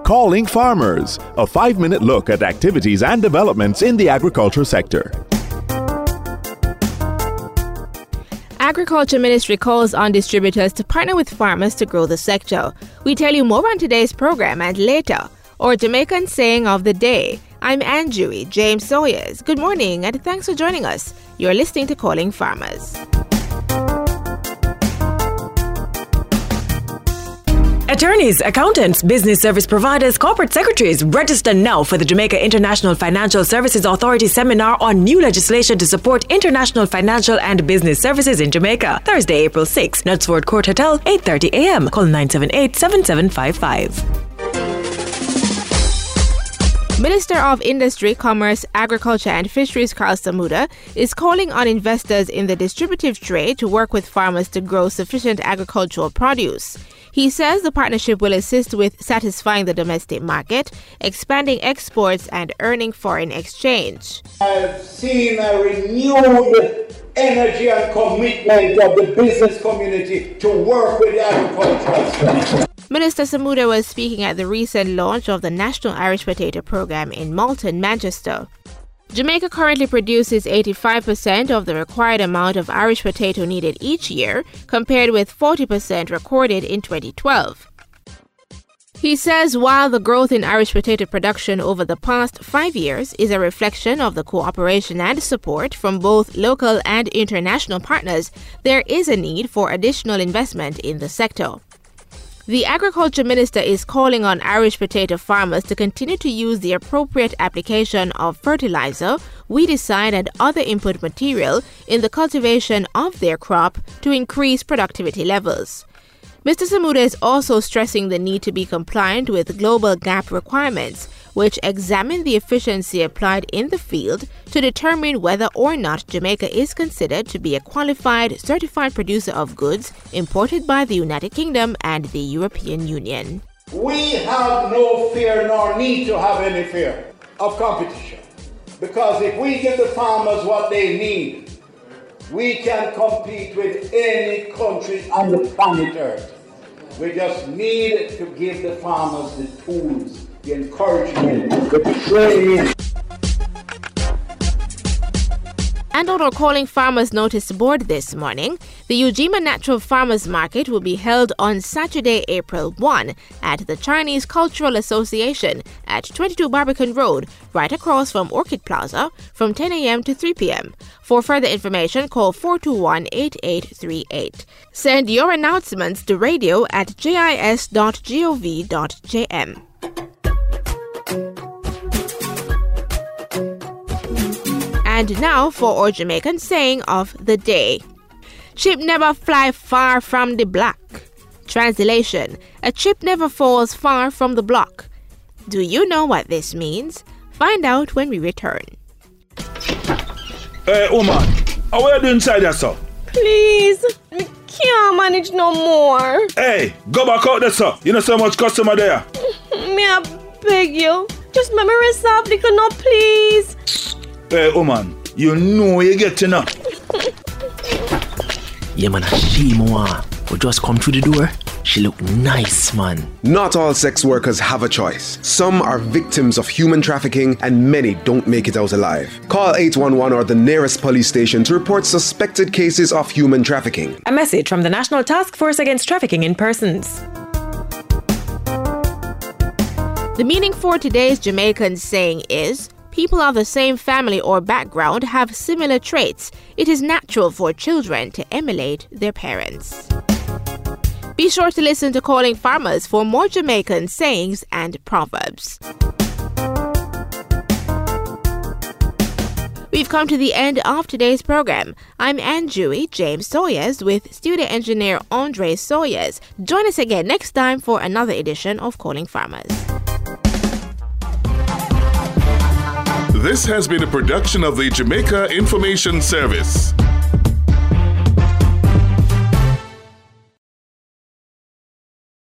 Calling Farmers, a 5-minute look at activities and developments in the agriculture sector. Agriculture Ministry calls on distributors to partner with farmers to grow the sector. We tell you more on today's program and later. Or Jamaican saying of the day. I'm Anjui James Sawyers. Good morning and thanks for joining us. You're listening to Calling Farmers. Attorneys, accountants, business service providers, corporate secretaries, register now for the Jamaica International Financial Services Authority seminar on new legislation to support international financial and business services in Jamaica. Thursday, April 6, Knutsford Court Hotel, 8:30 a.m. Call 978-7755. Minister of Industry, Commerce, Agriculture and Fisheries Karl Samuda is calling on investors in the distributive trade to work with farmers to grow sufficient agricultural produce. He says the partnership will assist with satisfying the domestic market, expanding exports and earning foreign exchange. I've seen a renewed energy and commitment of the business community to work with the agricultural sector. Minister Samuda was speaking at the recent launch of the National Irish Potato Programme in Malton, Manchester. Jamaica currently produces 85% of the required amount of Irish potato needed each year, compared with 40% recorded in 2012. He says while the growth in Irish potato production over the past 5 years is a reflection of the cooperation and support from both local and international partners, there is a need for additional investment in the sector. The Agriculture Minister is calling on Irish potato farmers to continue to use the appropriate application of fertilizer, weedicide and other input material in the cultivation of their crop to increase productivity levels. Mr. Samuda is also stressing the need to be compliant with global GAP requirements, which examine the efficiency applied in the field to determine whether or not Jamaica is considered to be a qualified, certified producer of goods imported by the United Kingdom and the European Union. We have no fear nor need to have any fear of competition, because if we give the farmers what they need, we can compete with any country on the planet Earth. We just need to give the farmers the tools, the encouragement, the training. And on our Calling Farmers notice board this morning, the Ujima Natural Farmers Market will be held on Saturday, April 1 at the Chinese Cultural Association at 22 Barbican Road, right across from Orchid Plaza, from 10 a.m. to 3 p.m. For further information, call 421-8838. Send your announcements to radio@jis.gov.jm. And now for our Jamaican saying of the day. Chip never fly far from the block. Translation: a chip never falls far from the block. Do you know what this means? Find out when we return. Hey, woman, how are you doing inside there, sir? Please, we can't manage no more. Hey, go back out there, sir. You know so much customer there. May I beg you? Just let me resolve the no, please. Hey, woman, you know you get enough. Yeah, man, she more. We just come through the door. She look nice, man. Not all sex workers have a choice. Some are victims of human trafficking and many don't make it out alive. Call 811 or the nearest police station to report suspected cases of human trafficking. A message from the National Task Force Against Trafficking in Persons. The meaning for today's Jamaican saying is, people of the same family or background have similar traits. It is natural for children to emulate their parents. Be sure to listen to Calling Farmers for more Jamaican sayings and proverbs. We've come to the end of today's program. I'm Anjui James Sawyers with studio engineer Andre Sawyers. Join us again next time for another edition of Calling Farmers. This has been a production of the Jamaica Information Service.